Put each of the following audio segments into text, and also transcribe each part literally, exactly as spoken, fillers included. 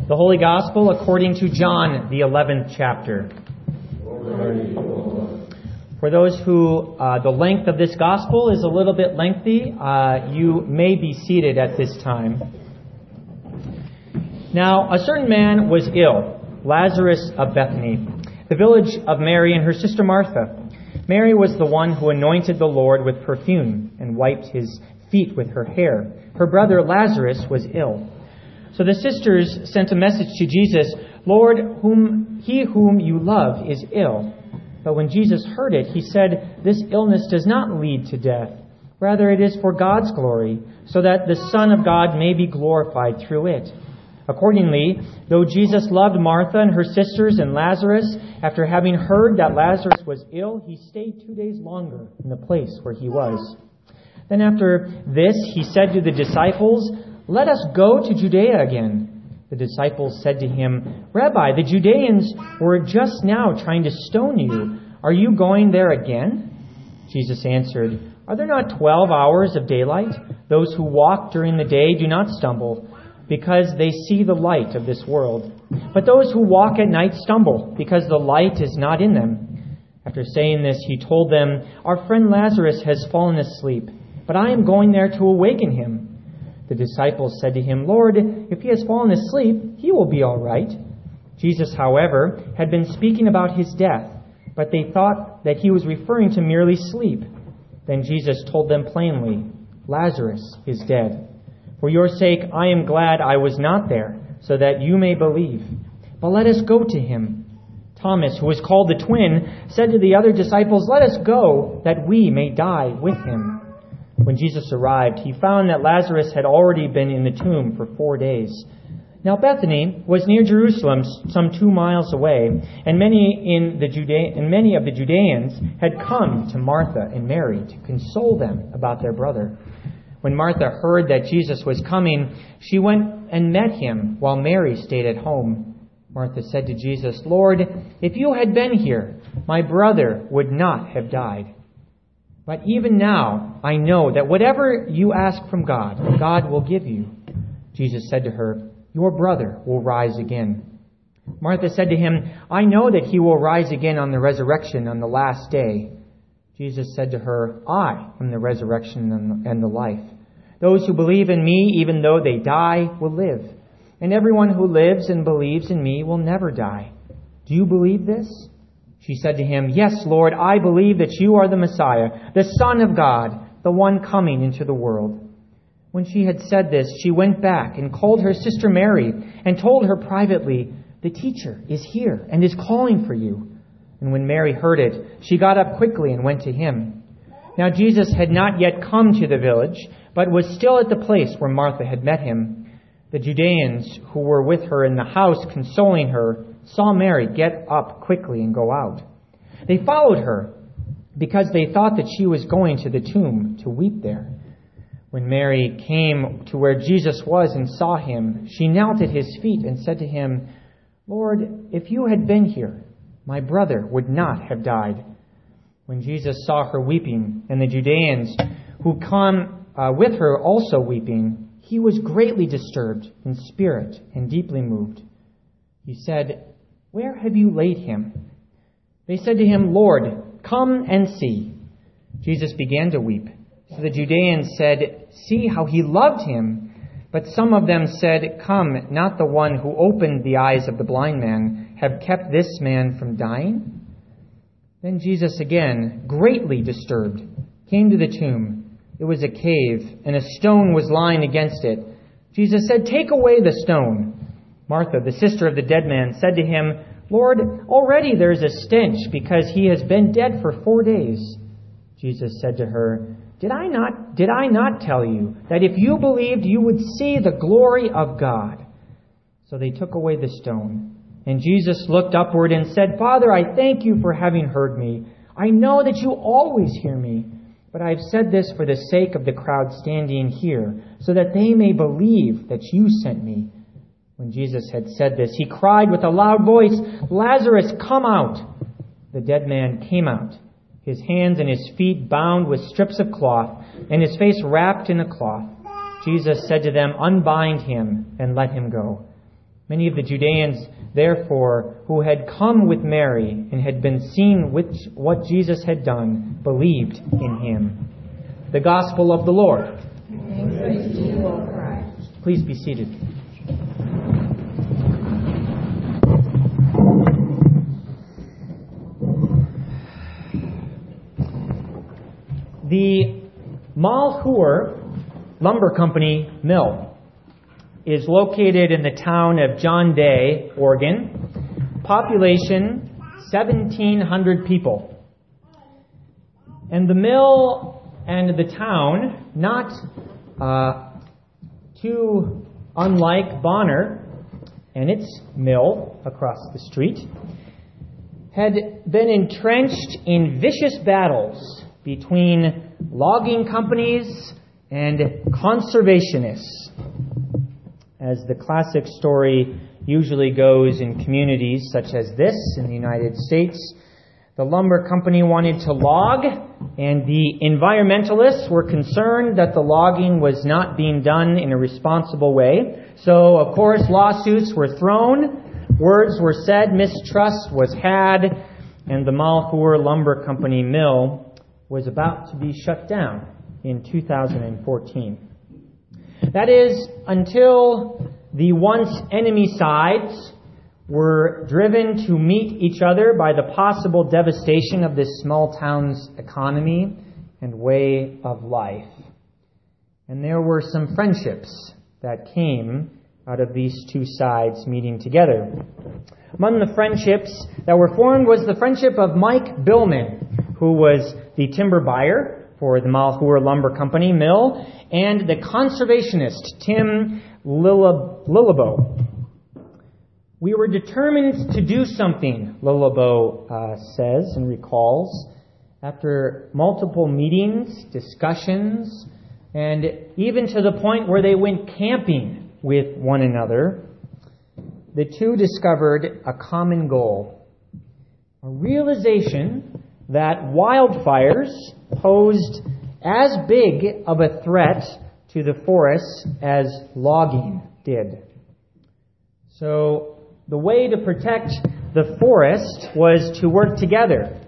The Holy Gospel according to John, the eleventh chapter. For those who, uh, the length of this Gospel is a little bit lengthy, uh, you may be seated at this time. Now, a certain man was ill, Lazarus of Bethany, the village of Mary and her sister Martha. Mary was the one who anointed the Lord with perfume and wiped his feet with her hair. Her brother Lazarus was ill. So the sisters sent a message to Jesus, "Lord, whom he whom you love is ill." But when Jesus heard it, he said, "This illness does not lead to death. Rather, it is for God's glory, so that the Son of God may be glorified through it." Accordingly, though Jesus loved Martha and her sisters and Lazarus, after having heard that Lazarus was ill, he stayed two days longer in the place where he was. Then after this, he said to the disciples, "Let us go to Judea again." The disciples said to him, "Rabbi, the Judeans were just now trying to stone you. Are you going there again?" Jesus answered, "Are there not twelve hours of daylight? Those who walk during the day do not stumble, because they see the light of this world. But those who walk at night stumble, because the light is not in them." After saying this, he told them, "Our friend Lazarus has fallen asleep, but I am going there to awaken him." The disciples said to him, "Lord, if he has fallen asleep, he will be all right." Jesus, however, had been speaking about his death, but they thought that he was referring to merely sleep. Then Jesus told them plainly, "Lazarus is dead. For your sake I am glad I was not there, so that you may believe. But let us go to him." Thomas, who was called the twin, said to the other disciples, "Let us go, that we may die with him." When Jesus arrived, he found that Lazarus had already been in the tomb for four days. Now Bethany was near Jerusalem, some two miles away, and many in the Juda- and many of the Judeans had come to Martha and Mary to console them about their brother. When Martha heard that Jesus was coming, she went and met him, while Mary stayed at home. Martha said to Jesus, "Lord, if you had been here, my brother would not have died. But even now, I know that whatever you ask from God, God will give you." Jesus said to her, "Your brother will rise again." Martha said to him, "I know that he will rise again on the resurrection on the last day." Jesus said to her, "I am the resurrection and the life. Those who believe in me, even though they die, will live. And everyone who lives and believes in me will never die. Do you believe this?" She said to him, "Yes, Lord, I believe that you are the Messiah, the Son of God, the one coming into the world." When she had said this, she went back and called her sister Mary and told her privately, "The teacher is here and is calling for you." And when Mary heard it, she got up quickly and went to him. Now Jesus had not yet come to the village, but was still at the place where Martha had met him. The Judeans who were with her in the house consoling her saw Mary get up quickly and go out. They followed her because they thought that she was going to the tomb to weep there. When Mary came to where Jesus was and saw him, she knelt at his feet and said to him, "Lord, if you had been here, my brother would not have died." When Jesus saw her weeping, and the Judeans who come uh, with her also weeping, he was greatly disturbed in spirit and deeply moved. He said, "Where have you laid him?" They said to him, "Lord, come and see." Jesus began to weep. So the Judeans said, "See how he loved him." But some of them said, "Come, not the one who opened the eyes of the blind man have kept this man from dying?" Then Jesus, again, greatly disturbed, came to the tomb. It was a cave, and a stone was lying against it. Jesus said, "Take away the stone." Martha, the sister of the dead man, said to him, "Lord, already there is a stench, because he has been dead for four days." Jesus said to her, Did I not, did I not tell you that if you believed, you would see the glory of God?" So they took away the stone. And Jesus looked upward and said, "Father, I thank you for having heard me. I know that you always hear me. But I have said this for the sake of the crowd standing here, so that they may believe that you sent me." When Jesus had said this, he cried with a loud voice, "Lazarus, come out!" The dead man came out, his hands and his feet bound with strips of cloth, and his face wrapped in a cloth. Jesus said to them, "Unbind him and let him go." Many of the Judeans, therefore, who had come with Mary and had been seen with what Jesus had done, believed in him. The Gospel of the Lord. Thanks be to you, O Christ. Please be seated. The Malheur Lumber Company mill is located in the town of John Day, Oregon. Population seventeen hundred people. And the mill and the town, not uh, too unlike Bonner and its mill across the street, had been entrenched in vicious battles between logging companies and conservationists. As the classic story usually goes in communities such as this in the United States, the lumber company wanted to log, and the environmentalists were concerned that the logging was not being done in a responsible way. So, of course, lawsuits were thrown, words were said, mistrust was had, and the Malheur Lumber Company mill was about to be shut down in two thousand fourteen. That is, until the once enemy sides were driven to meet each other by the possible devastation of this small town's economy and way of life. And there were some friendships that came out of these two sides meeting together. Among the friendships that were formed was the friendship of Mike Billman, who was the timber buyer for the Malheur Lumber Company mill, and the conservationist Tim Lilleboe. We were determined to do something, Lilleboe uh, says and recalls, after multiple meetings, discussions, and even to the point where they went camping with one another. The two discovered a common goal, a realization that wildfires posed as big of a threat to the forests as logging did. So the way to protect the forest was to work together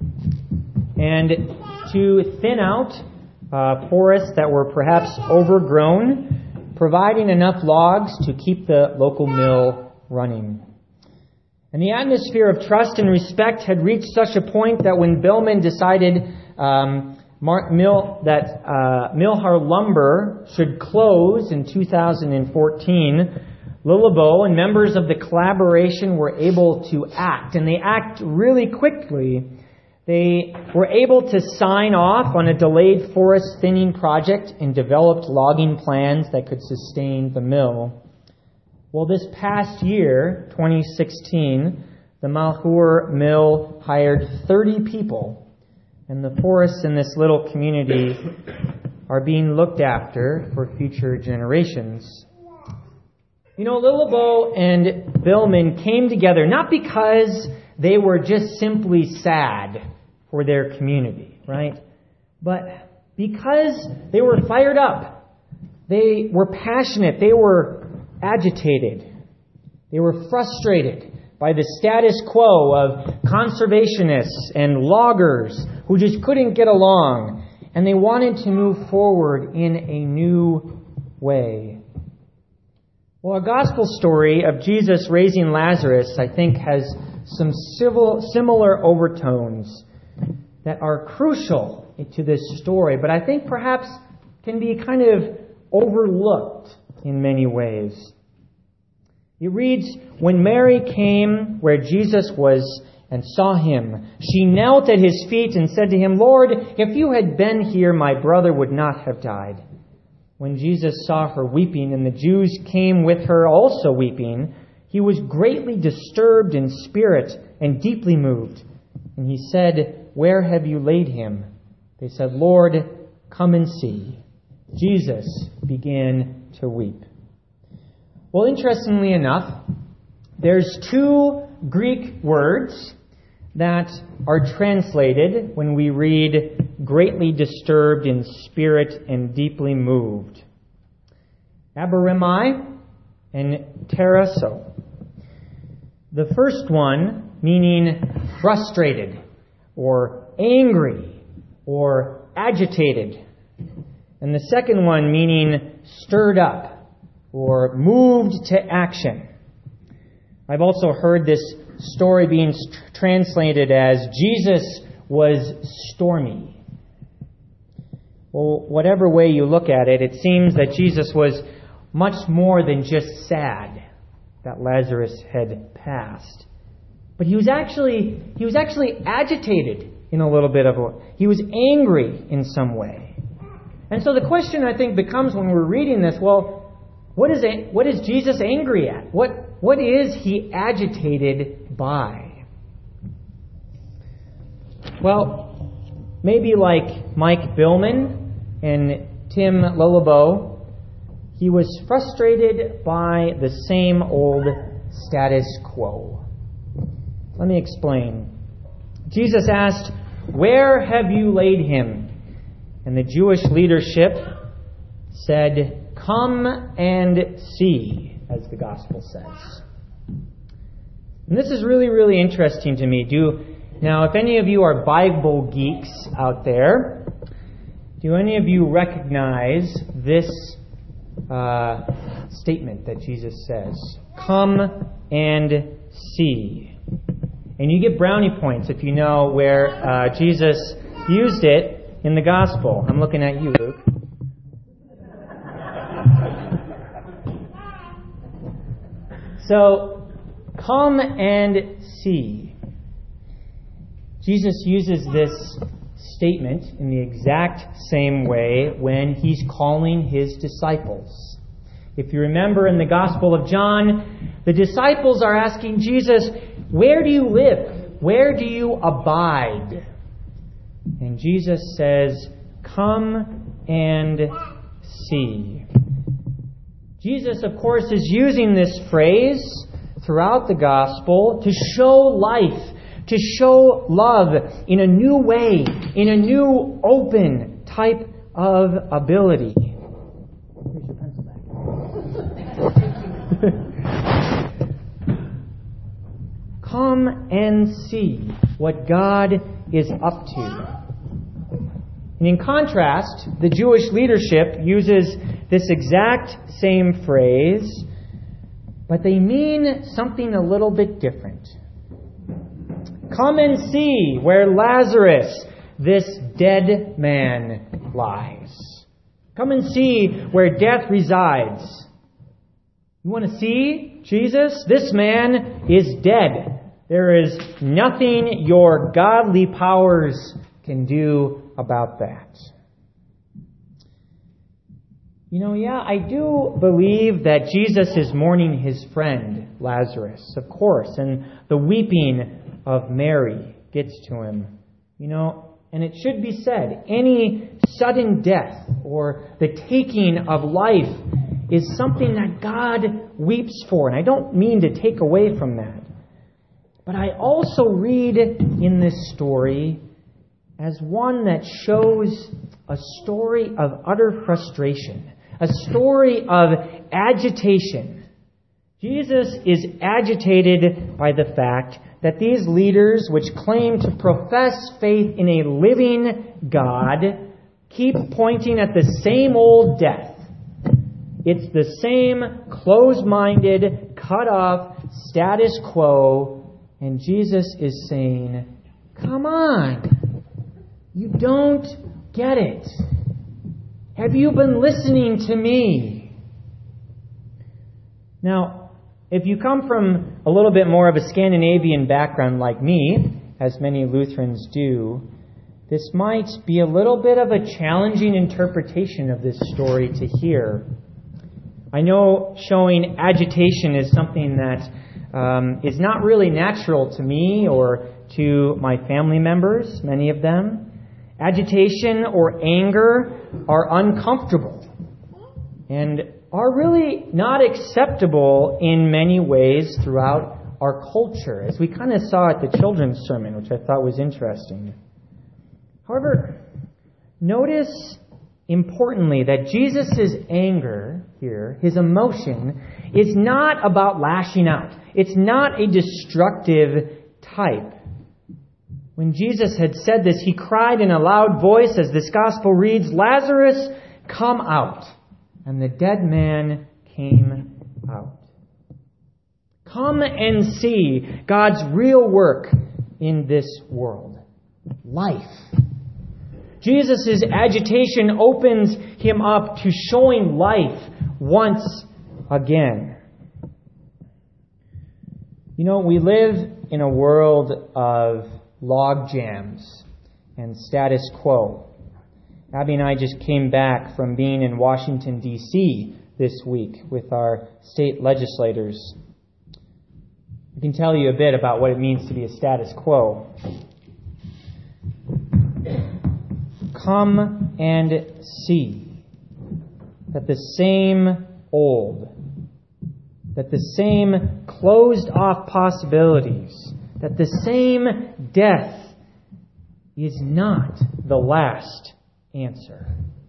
and to thin out uh, forests that were perhaps overgrown, providing enough logs to keep the local mill running. And the atmosphere of trust and respect had reached such a point that when Billman decided um, Mar- Mill, that uh, Malheur Lumber should close in two thousand fourteen, Lilleboe and members of the collaboration were able to act, and they act really quickly. They were able to sign off on a delayed forest thinning project and developed logging plans that could sustain the mill. Well, this past year, twenty sixteen, the Malheur mill hired thirty people, and the forests in this little community are being looked after for future generations. You know, Lilleboe and Billman came together not because they were just simply sad for their community, right? But because they were fired up. They were passionate. They were agitated. They were frustrated by the status quo of conservationists and loggers who just couldn't get along, and they wanted to move forward in a new way. Well, a gospel story of Jesus raising Lazarus, I think, has some civil, similar overtones that are crucial to this story, but I think perhaps can be kind of overlooked in many ways. It reads, "When Mary came where Jesus was and saw him, she knelt at his feet and said to him, 'Lord, if you had been here, my brother would not have died.' When Jesus saw her weeping, and the Jews came with her also weeping, he was greatly disturbed in spirit and deeply moved. And he said, 'Where have you laid him?' They said, 'Lord, come and see.' Jesus began to weep." Well, interestingly enough, there's two Greek words that are translated when we read greatly disturbed in spirit and deeply moved. Abarimai and terasso. The first one meaning frustrated or angry or agitated. And the second one meaning stirred up or moved to action. I've also heard this story being translated as Jesus was stormy. Well, whatever way you look at it, it seems that Jesus was much more than just sad that Lazarus had passed. But he was actually he was actually agitated in a little bit of a he was angry in some way. And so the question I think becomes when we're reading this, well, what is it, what is Jesus angry at? What what is he agitated by? Well, maybe like Mike Billman and Tim Lullabo, he was frustrated by the same old status quo. Let me explain. Jesus asked, "Where have you laid him?" And the Jewish leadership said, "Come and see," as the gospel says. And this is really, really interesting to me. Do now, if any of you are Bible geeks out there, do any of you recognize this uh, statement that Jesus says? Come and see. And you get brownie points if you know where uh, Jesus used it in the gospel. I'm looking at you, Luke. So, come and see. Jesus uses this statement in the exact same way when he's calling his disciples. If you remember in the Gospel of John, the disciples are asking Jesus, "Where do you live? Where do you abide?" And Jesus says, "Come and see." Jesus, of course, is using this phrase throughout the Gospel to show life, to show love in a new way, in a new, open type of ability. Here's your pencil back. Come and see what God is up to. And in contrast, the Jewish leadership uses this exact same phrase, but they mean something a little bit different. Come and see where Lazarus, this dead man, lies. Come and see where death resides. You want to see Jesus? This man is dead. There is nothing your godly powers can do about that. You know, yeah, I do believe that Jesus is mourning his friend, Lazarus, of course, and the weeping of Mary gets to him. You know, and it should be said, any sudden death or the taking of life is something that God weeps for. And I don't mean to take away from that. But I also read in this story as one that shows a story of utter frustration, a story of agitation. Jesus is agitated by the fact that these leaders, which claim to profess faith in a living God, keep pointing at the same old death. It's the same closed-minded, cut-off status quo, and Jesus is saying, "Come on, you don't get it. Have you been listening to me?" Now, if you come from a little bit more of a Scandinavian background like me, as many Lutherans do, this might be a little bit of a challenging interpretation of this story to hear. I know showing agitation is something that um, is not really natural to me or to my family members, many of them. Agitation or anger are uncomfortable and are really not acceptable in many ways throughout our culture, as we kind of saw at the children's sermon, which I thought was interesting. However, notice importantly that Jesus' anger here, his emotion, is not about lashing out. It's not a destructive type. When Jesus had said this, he cried in a loud voice, as this gospel reads, "Lazarus, come out." And the dead man came out. Come and see God's real work in this world. Life. Jesus' agitation opens him up to showing life once again. You know, we live in a world of log jams and status quo. Abby and I just came back from being in Washington, D C this week with our state legislators. I can tell you a bit about what it means to be a status quo. Come and see that the same old, that the same closed-off possibilities, that the same death is not the last answer.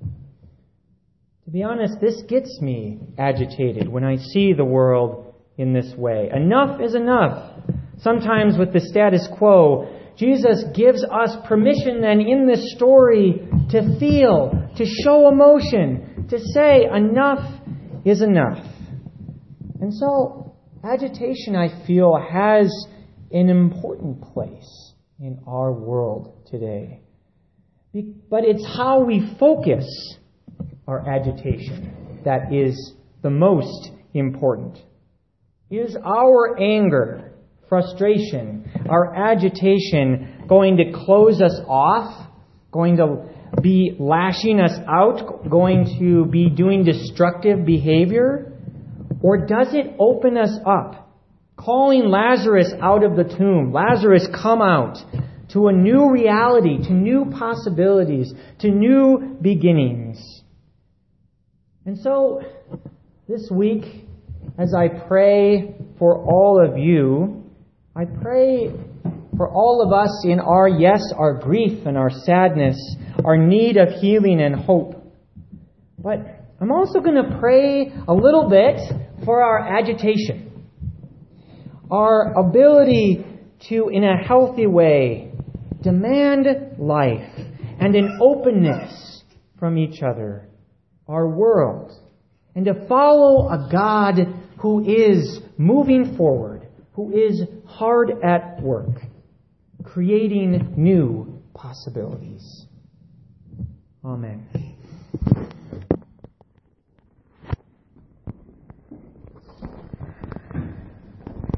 To be honest, this gets me agitated when I see the world in this way. Enough is enough. Sometimes with the status quo, Jesus gives us permission then in this story to feel, to show emotion, to say enough is enough. And so, agitation, I feel, has an important place in our world today. But it's how we focus our agitation that is the most important. Is our anger, frustration, our agitation going to close us off? Going to be lashing us out? Going to be doing destructive behavior? Or does it open us up? Calling Lazarus out of the tomb. Lazarus, come out. To a new reality, to new possibilities, to new beginnings. And so, this week, as I pray for all of you, I pray for all of us in our, yes, our grief and our sadness, our need of healing and hope. But I'm also going to pray a little bit for our agitation. Our ability to, in a healthy way, demand life and an openness from each other, our world, and to follow a God who is moving forward, who is hard at work, creating new possibilities. Amen.